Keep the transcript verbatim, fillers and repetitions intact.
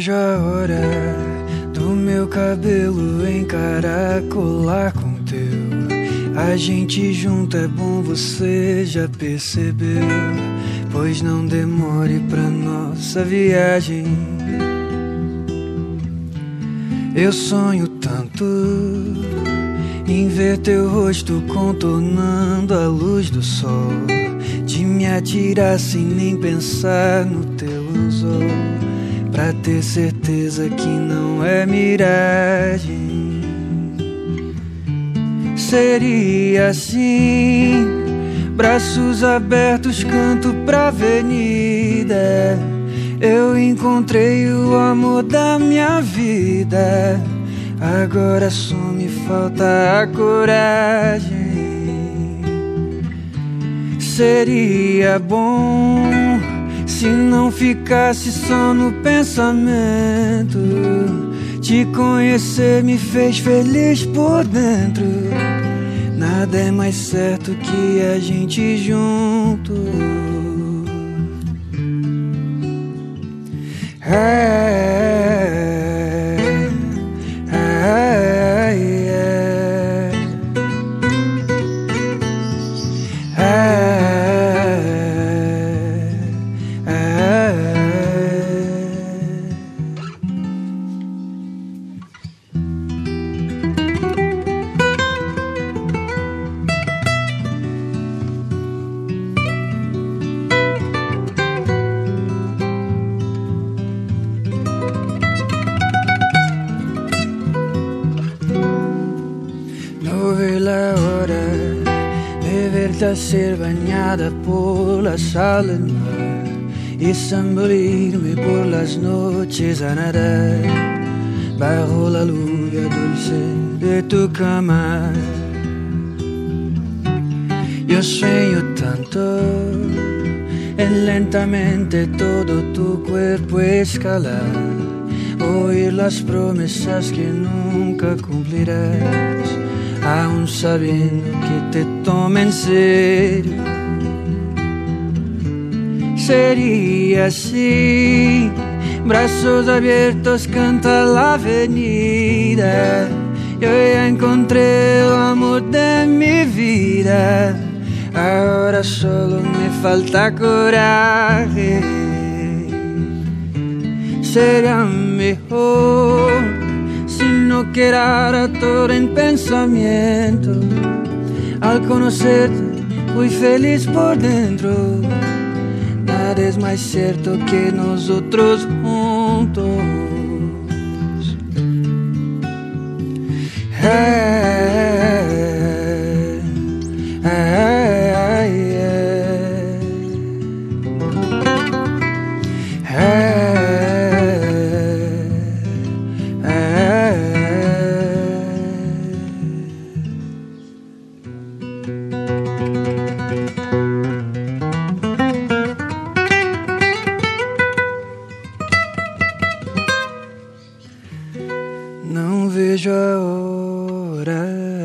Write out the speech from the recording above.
vejo a hora do meu cabelo encaracolar com o teu. A gente junto é bom, você já percebeu? Pois não demore pra nossa viagem. Eu sonho tanto em ver teu rosto contornando a luz do sol, de me atirar sem nem pensar no teu anzol, pra ter certeza que não é miragem. Seria assim, braços abertos, canto pra avenida. Eu encontrei o amor da minha vida, agora só me falta a coragem. Seria bom se não ficasse só no pensamento. Te conhecer me fez feliz por dentro. Nada é mais certo que a gente junto. Ai, ai, ai, ai, ai. No veo la hora de verte ser bañada por la sal del mar y zambullirme por las noches a nadar bajo la lluvia dulce de tu cama. Yo sueño tanto en lentamente todo tu cuerpo escalar, oír las promesas que nunca cumplirás, aún sabiendo que te tome en serio. Sería así, brazos abiertos, canta la avenida. Yo ya encontré el amor de mi vida, ahora solo me falta coraje. Sería mejor si no quedara todo en pensamiento. Al conocerte fui feliz por dentro. Nada es más cierto que nosotros juntos. Ay, ay, ay, ay. Não vejo a hora